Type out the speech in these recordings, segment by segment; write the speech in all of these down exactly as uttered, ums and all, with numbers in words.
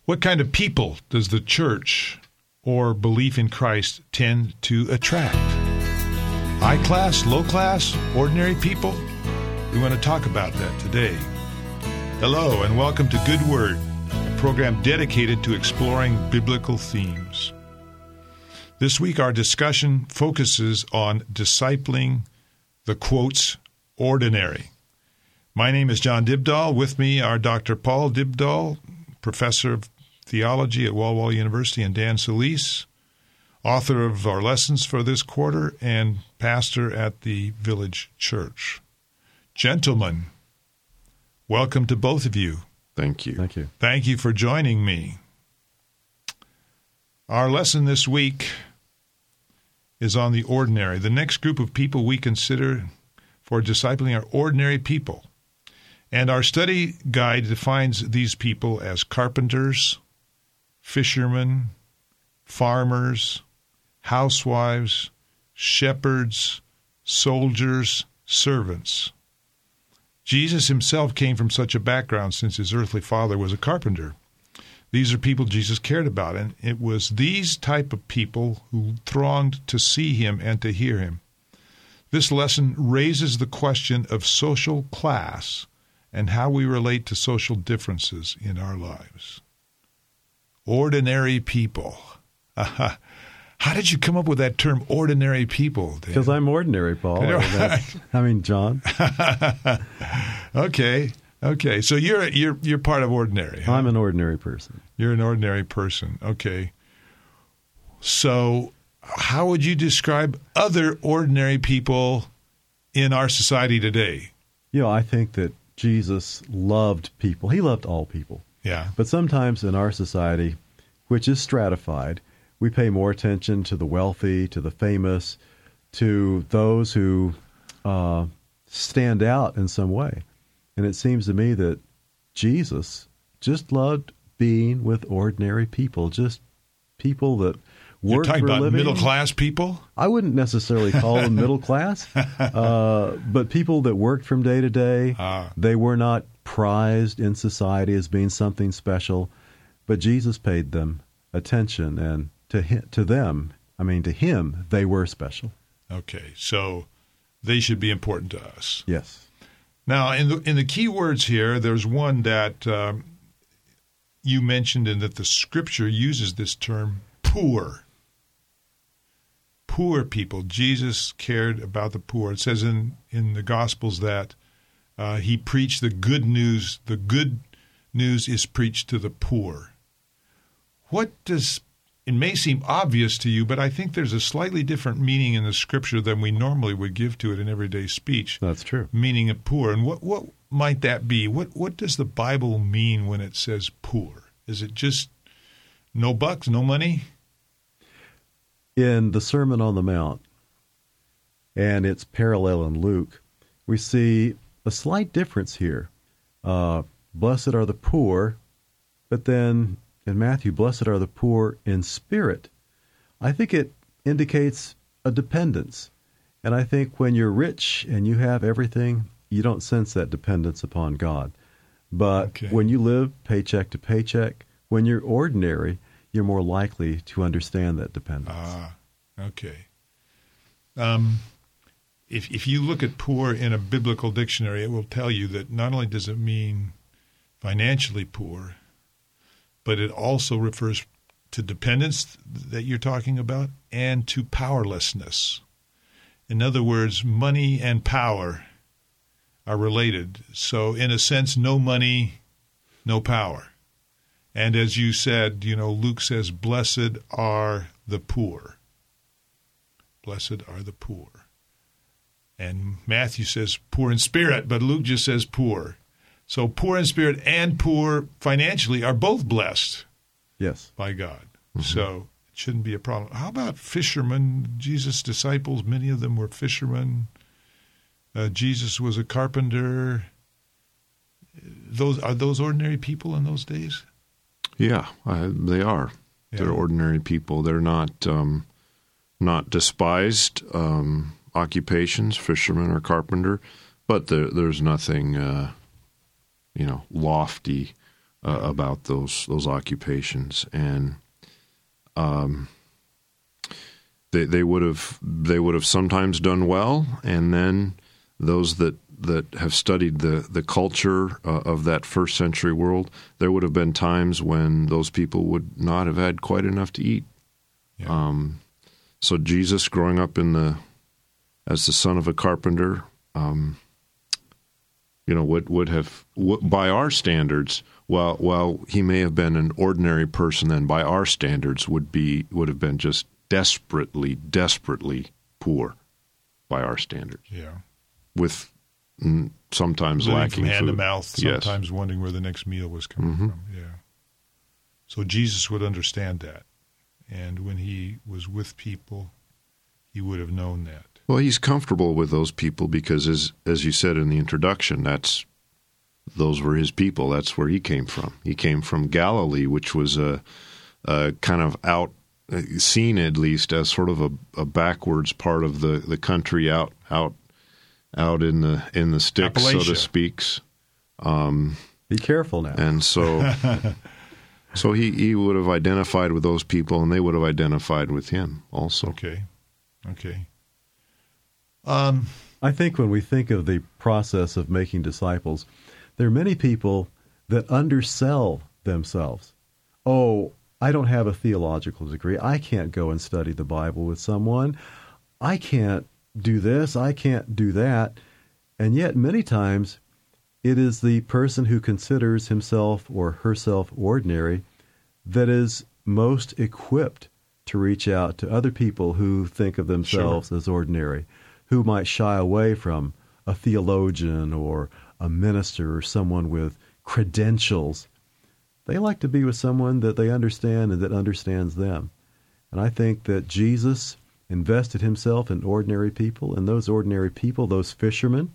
What kind of people does the church or belief in Christ tend to attract? High class, low class, ordinary people? We want to talk about that today. Hello and welcome to Good Word, a program dedicated to exploring biblical themes. This week our discussion focuses on discipling the quotes ordinary. My name is John Dibdahl. With me are Doctor Paul Dibdahl, professor of theology at Walla Walla University, and Dan Solis, author of our lessons for this quarter and pastor at the Village Church. Gentlemen, welcome to both of you. Thank you. Thank you. Thank you for joining me. Our lesson this week is on the ordinary. The next group of people we consider for discipling are ordinary people. And our study guide defines these people as carpenters, fishermen, farmers, housewives, shepherds, soldiers, servants. Jesus himself came from such a background since his earthly father was a carpenter. These are people Jesus cared about, and it was these type of people who thronged to see him and to hear him. This lesson raises the question of social class and how we relate to social differences in our lives. Ordinary people. How did you come up with that term, ordinary people, Dan? Because I'm ordinary, Paul. I mean, John. Okay, okay. So you're you're you're part of ordinary. Huh? I'm an ordinary person. You're an ordinary person. Okay. So how would you describe other ordinary people in our society today? You know, I think that Jesus loved people. He loved all people. Yeah. But sometimes in our society, which is stratified, we pay more attention to the wealthy, to the famous, to those who uh, stand out in some way. And it seems to me that Jesus just loved being with ordinary people, just people that You're work talking for about a living. middle class people? I wouldn't necessarily call them middle class, uh, but people that worked from day to day. Ah. They were not prized in society as being something special, but Jesus paid them attention, and to him, to them, I mean, to him, they were special. Okay, so they should be important to us. Yes. Now, in the in the key words here, there's one that um, you mentioned, and that the Scripture uses this term, poor. Poor people. Jesus cared about the poor. It says in, in the Gospels that uh, he preached the good news. The good news is preached to the poor. What does, it may seem obvious to you, but I think there's a slightly different meaning in the Scripture than we normally would give to it in everyday speech. That's true. Meaning of poor. And what, what might that be? What, what does the Bible mean when it says poor? Is it just no bucks, no money? In the Sermon on the Mount, and its parallel in Luke, we see a slight difference here. Uh, blessed are the poor, but then in Matthew, blessed are the poor in spirit. I think it indicates a dependence. And I think when you're rich and you have everything, you don't sense that dependence upon God. But Okay. when you live paycheck to paycheck, when you're ordinary, you're more likely to understand that dependence. Ah, okay. Um, if if you look at poor in a biblical dictionary, it will tell you that not only does it mean financially poor, but it also refers to dependence that you're talking about and to powerlessness. In other words, money and power are related. So in a sense, no money, no power. And as you said, you know, Luke says, blessed are the poor. Blessed are the poor. And Matthew says poor in spirit, but Luke just says poor. So poor in spirit and poor financially are both blessed. Yes. By God. Mm-hmm. So it shouldn't be a problem. How about fishermen? Jesus' disciples, many of them were fishermen. Uh, Jesus was a carpenter. Those are those ordinary people in those days? Yeah, uh, they are. Yeah. They're ordinary people. They're not um, not despised um, occupations, fisherman or carpenter, but there, there's nothing, uh, you know, lofty uh, about those those occupations, and um, they they would have they would have sometimes done well, and then those that that have studied the the culture uh, of that first century world, there would have been times when those people would not have had quite enough to eat. Yeah. Um, so Jesus, growing up in the as the son of a carpenter, um, you know, would would have w- by our standards, while while he may have been an ordinary person, then by our standards would be would have been just desperately, desperately poor by our standards. Yeah. With mm, sometimes Living lacking from hand food. to mouth, Yes. sometimes wondering where the next meal was coming Mhm. from. Yeah. So Jesus would understand that. And when he was with people, he would have known that. Well, he's comfortable with those people because, as as you said in the introduction, that's those were his people. That's where he came from. He came from Galilee, which was a, a kind of out seen at least as sort of a, a backwards part of the, the country, out out out in the in the sticks, so to Appalachia. speak. Um, Be careful now. and so, so he, he would have identified with those people, and they would have identified with him also. Okay. Okay. Um, I think when we think of the process of making disciples, there are many people that undersell themselves. Oh, I don't have a theological degree. I can't go and study the Bible with someone. I can't do this. I can't do that. And yet, many times, it is the person who considers himself or herself ordinary that is most equipped to reach out to other people who think of themselves as ordinary, who might shy away from a theologian or a minister or someone with credentials. They like to be with someone that they understand and that understands them. And I think that Jesus invested himself in ordinary people, and those ordinary people, those fishermen,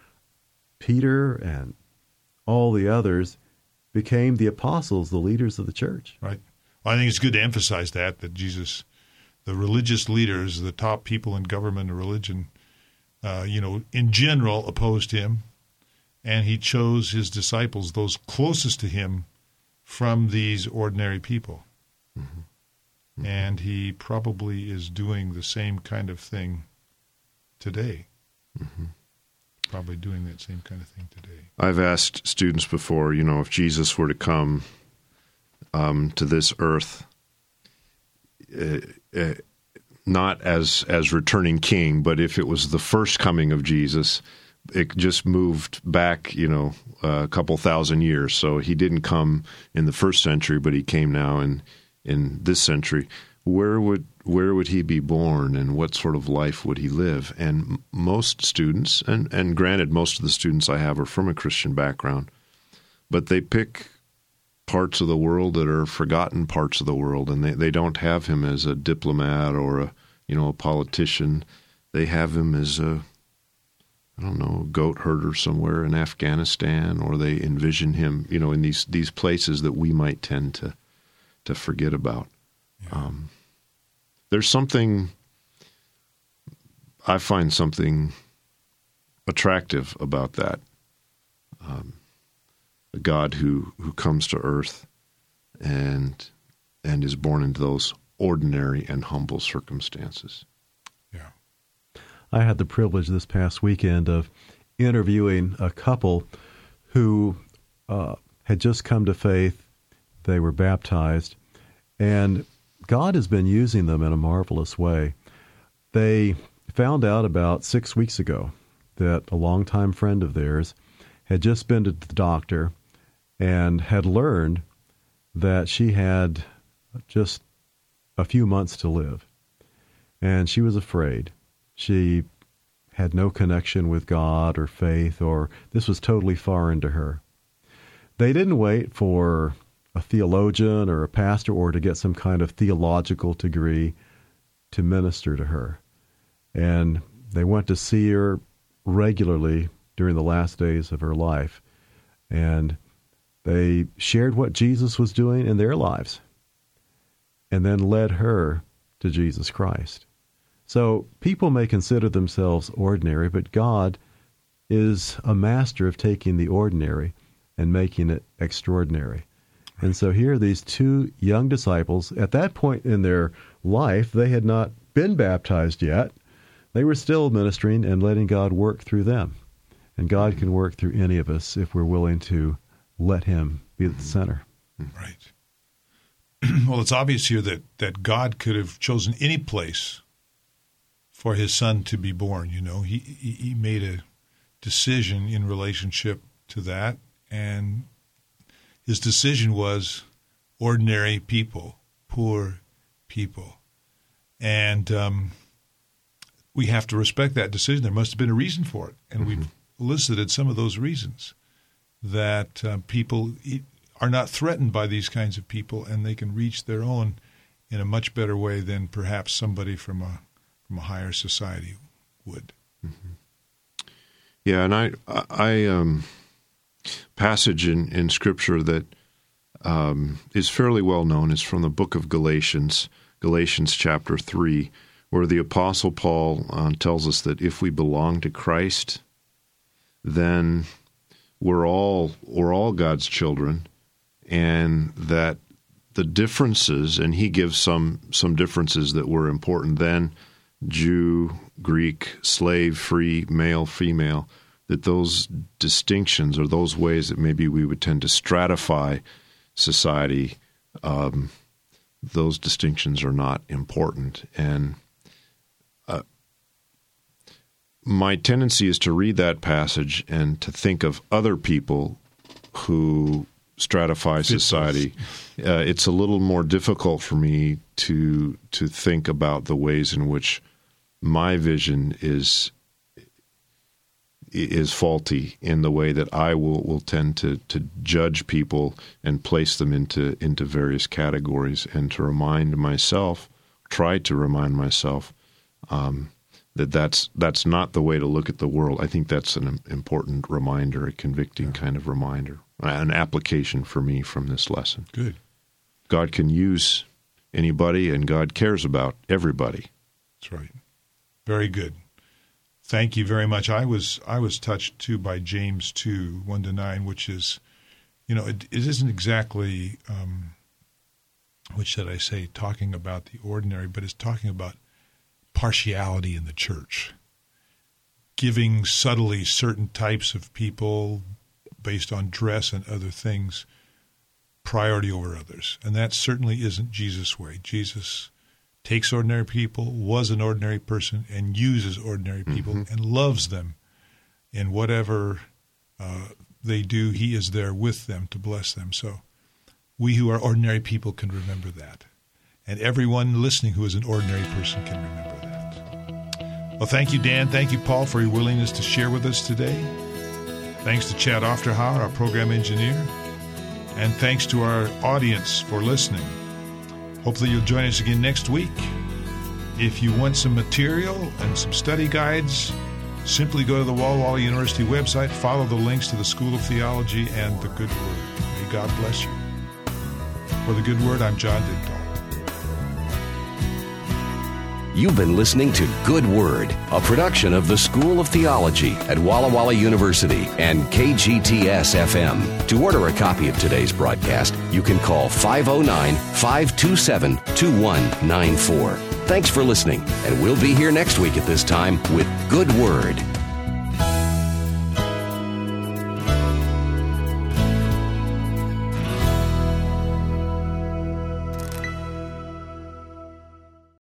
Peter and all the others, became the apostles, the leaders of the church. right. Well, I think it's good to emphasize that, that Jesus, the religious leaders, the top people in government and religion, uh, you know, in general opposed him, and he chose his disciples, those closest to him, from these ordinary people. Mm-hmm. Mm-hmm. And he probably is doing the same kind of thing today. Mm-hmm. Probably doing that same kind of thing today. I've asked students before, you know, if Jesus were to come um, to this earth, uh, uh, not as as returning king, but if it was the first coming of Jesus, it just moved back, you know, a couple thousand years. So he didn't come in the first century, but he came now in in this century. Where would where would he be born, and what sort of life would he live? And m- most students, and, and granted, most of the students I have are from a Christian background, but they pick parts of the world that are forgotten parts of the world, and they, they don't have him as a diplomat or a you know a politician. They have him as a I don't know, a goat herder somewhere in Afghanistan, or they envision him, you know, in these these places that we might tend to to forget about. Yeah. Um, there's something, I find something attractive about that. Um, a God who, who comes to earth and and is born into those ordinary and humble circumstances. Yeah. I had the privilege this past weekend of interviewing a couple who uh, had just come to faith. They were baptized, and God has been using them in a marvelous way. They found out about six weeks ago that a longtime friend of theirs had just been to the doctor and had learned that she had just a few months to live. And she was afraid. She had no connection with God or faith, or this was totally foreign to her. They didn't wait for a theologian or a pastor or to get some kind of theological degree to minister to her. And they went to see her regularly during the last days of her life. And they shared what Jesus was doing in their lives and then led her to Jesus Christ. So people may consider themselves ordinary, but God is a master of taking the ordinary and making it extraordinary. And so here, these two young disciples, at that point in their life, they had not been baptized yet. They were still ministering and letting God work through them. And God can work through any of us if we're willing to let him be at the center. Right. Well, it's obvious here that, that God could have chosen any place for his son to be born. You know, he, he, he made a decision in relationship to that, and his decision was ordinary people, poor people. And um, we have to respect that decision. There must have been a reason for it, and mm-hmm. we've elicited some of those reasons, that uh, people are not threatened by these kinds of people, and they can reach their own in a much better way than perhaps somebody from a from a higher society would. Mm-hmm. Yeah, and I, I um, passage in, in Scripture that um, is fairly well known is from the book of Galatians, Galatians chapter three, where the Apostle Paul uh, tells us that if we belong to Christ, then we're all we're all God's children, and that the differences, and he gives some some differences that were important then, Jew, Greek, slave, free, male, female, that those distinctions or those ways that maybe we would tend to stratify society, um, those distinctions are not important. And uh, my tendency is to read that passage and to think of other people who stratify society. Uh, it's a little more difficult for me to to think about the ways in which my vision is is faulty in the way that I will, will tend to, to judge people and place them into into various categories, and to remind myself, try to remind myself um, that that's that's not the way to look at the world. I think that's an important reminder, a convicting yeah. kind of reminder, an application for me from this lesson. Good. God can use anybody, and God cares about everybody. That's right. Very good. Thank you very much. I was I was touched too by James two, one to nine, which is, you know, it, it isn't exactly, um, what should I say, talking about the ordinary, but it's talking about partiality in the church, giving subtly certain types of people based on dress and other things priority over others. And that certainly isn't Jesus' way. Jesus takes ordinary people, was an ordinary person, and uses ordinary people mm-hmm. and loves them in whatever uh, they do. He is there with them to bless them. So we who are ordinary people can remember that. And everyone listening who is an ordinary person can remember that. Well, thank you, Dan. Thank you, Paul, for your willingness to share with us today. Thanks to Chad Ofterhauer, our program engineer. And thanks to our audience for listening. Hopefully you'll join us again next week. If you want some material and some study guides, simply go to the Walla Walla University website, follow the links to the School of Theology and the Good Word. May God bless you. For the Good Word, I'm John Digdahl. You've been listening to Good Word, a production of the School of Theology at Walla Walla University and K G T S F M. To order a copy of today's broadcast, you can call five oh nine, five two seven, two one nine four. Thanks for listening, and we'll be here next week at this time with Good Word.